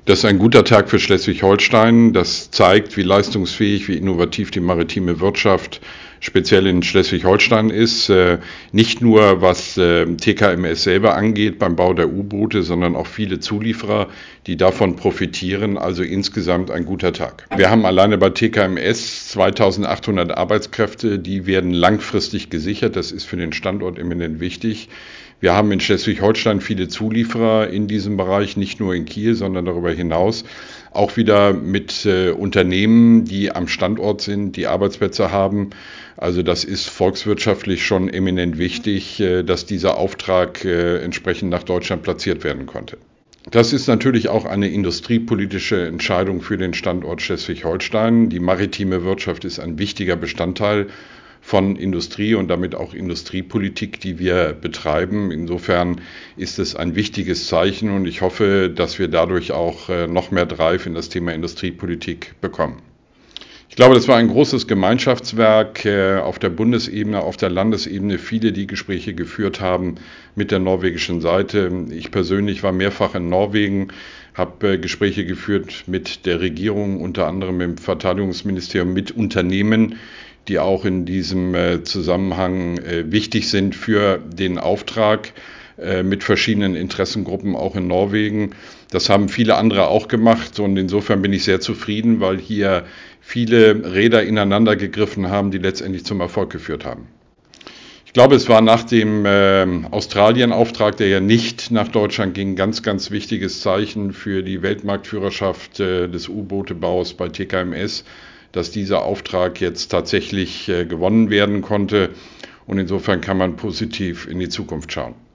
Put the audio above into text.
Das ist ein guter Tag für Schleswig-Holstein. Das zeigt, wie leistungsfähig, wie innovativ die maritime Wirtschaft speziell in Schleswig-Holstein ist. Nicht nur was TKMS selber angeht beim Bau der U-Boote, sondern auch viele Zulieferer, die davon profitieren. Also insgesamt ein guter Tag. Wir haben alleine bei TKMS 2800 Arbeitskräfte, die werden langfristig gesichert. Das ist für den Standort eminent wichtig. Wir haben in Schleswig-Holstein viele Zulieferer in diesem Bereich, nicht nur in Kiel, sondern darüber hinaus. Auch wieder mit Unternehmen, die am Standort sind, die Arbeitsplätze haben. Also das ist volkswirtschaftlich schon eminent wichtig, dass dieser Auftrag entsprechend nach Deutschland platziert werden konnte. Das ist natürlich auch eine industriepolitische Entscheidung für den Standort Schleswig-Holstein. Die maritime Wirtschaft ist ein wichtiger Bestandteil von Industrie und damit auch Industriepolitik, die wir betreiben. Insofern ist es ein wichtiges Zeichen und ich hoffe, dass wir dadurch auch noch mehr Drive in das Thema Industriepolitik bekommen. Ich glaube, das war ein großes Gemeinschaftswerk auf der Bundesebene, auf der Landesebene, viele, die Gespräche geführt haben mit der norwegischen Seite. Ich persönlich war mehrfach in Norwegen, habe Gespräche geführt mit der Regierung, unter anderem im Verteidigungsministerium, mit Unternehmen, die auch in diesem Zusammenhang wichtig sind für den Auftrag, mit verschiedenen Interessengruppen auch in Norwegen. Das haben viele andere auch gemacht und insofern bin ich sehr zufrieden, weil hier viele Räder ineinander gegriffen haben, die letztendlich zum Erfolg geführt haben. Ich glaube, es war nach dem Australien-Auftrag, der ja nicht nach Deutschland ging, ganz, ganz wichtiges Zeichen für die Weltmarktführerschaft des U-Boote-Baus bei TKMS, dass dieser Auftrag jetzt tatsächlich gewonnen werden konnte. Und insofern kann man positiv in die Zukunft schauen.